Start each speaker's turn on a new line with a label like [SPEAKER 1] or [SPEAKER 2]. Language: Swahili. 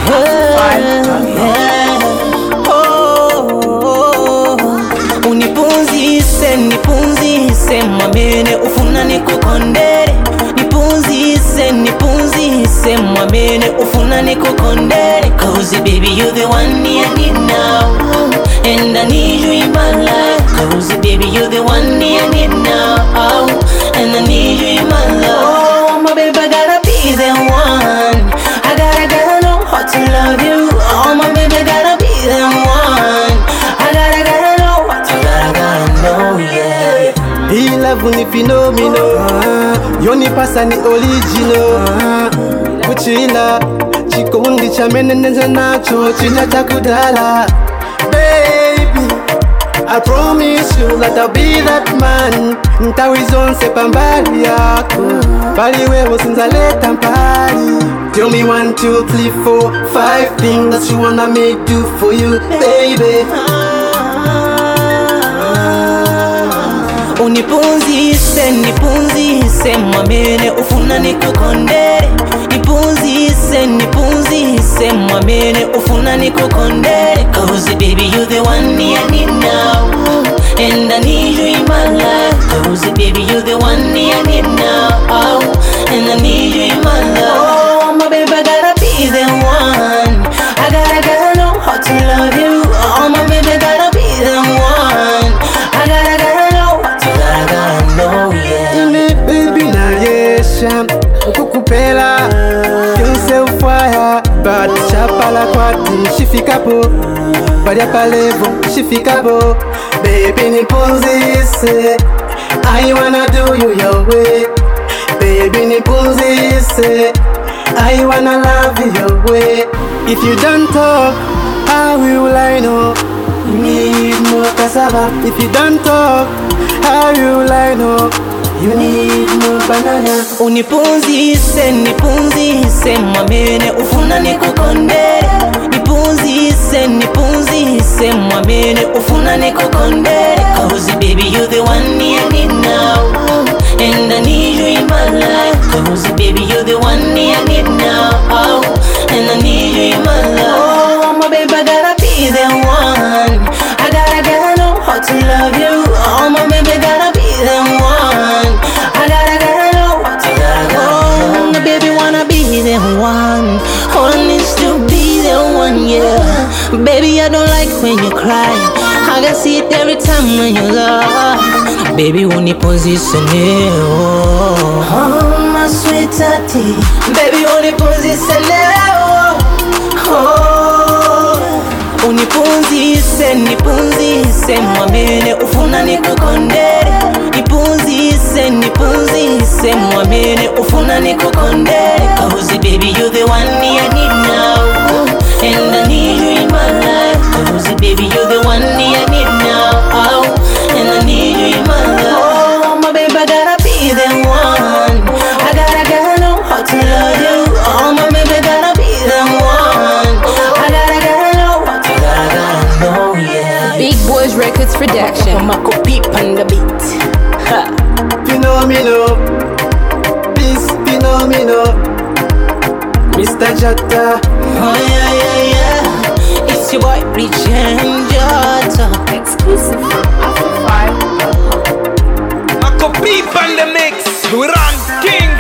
[SPEAKER 1] Unipunzise, nipunzise mwamene ufuna nikukondere. Nipunzise, nipunzise mwamene ufuna nikukondere. Cause baby you're the one I need now, and I need you in my life. Cause baby you're the one I need now, and I need you in my life. Oh my baby, I gotta be the one. I gotta know how to love you. Oh my baby, I gotta be the one. I gotta know what to gotta know, yeah.
[SPEAKER 2] Hii love ni phenomenal, yoni pasa ni original. Kuchila, chikundi cha meneneza nacho, chila takudala. Baby, I promise you that I'll be that man. Ntawizonse pambali yako, bali wewe sinzaleta mbali. Tell me 1, 2, 3, 4, 5 things that you wanna me do for you, baby.
[SPEAKER 1] Unipunzise, nipunzise mwamene ufuna nikukondere. Nipunzise, nipunzise mwamene ufuna nikukondere. Cause baby you're the one I need now, and I need you in my life. Cause baby you're the one I need now, and I need you in my life. Oh my baby, I gotta be the one. I gotta know how to love you. Oh my baby, I gotta be the one. I gotta know what to gotta know, yeah.
[SPEAKER 2] Baby na yesha kukupela yonse ufaya, but chapala kwati shifikapo, badia palevo shifikapo. Baby nipunzise, I wanna do you your way. Baby nipunzise, I wanna love you your way. If you don't talk, how will I know? You need more cassava. If you don't talk, how will I know? You need more banana.
[SPEAKER 1] Unipunzise, nipunzise mwamene ufuna nikukondere. Nipunzise, nipunzise mwamene ufuna nikukondere. Cause baby you're the one I need now, and I need you in my life. Cause baby you're the one I need now, and I need you in my life. Oh my baby, I gotta be the one. I gotta know how to love you. Oh my baby, I gotta be the one. I gotta know what to gotta know. My baby wanna be the one. All I need to be the one, yeah. Baby, I don't like when you cry. I can see it every time when you laugh. Baby, unipunzisane, oh my sweetheartie. Baby, unipunzisane, oh. Unipunzise, nipunzise mwamene ufuna nikukondere. Nipunzise, nipunzise mwamene ufuna nikukondere. Cause baby you're the one I need now, and I need you in my life. Cause baby you're the one I need now, and I need you in my life. Oh my baby, I gotta be the one. I gotta know how to love you. Oh my baby, I gotta be the one. I gotta know how to gotta know, yeah.
[SPEAKER 3] Big Boys Records production.
[SPEAKER 1] Mako peep on the beat. Ha.
[SPEAKER 2] Phenomenal, this phenomenal, Mr. Jatta.
[SPEAKER 1] Oh yeah, yeah, yeah. It's your boy Rich and Jatta.
[SPEAKER 3] Exclusive from Afro 5.
[SPEAKER 4] Mako peep on the mix. We run king.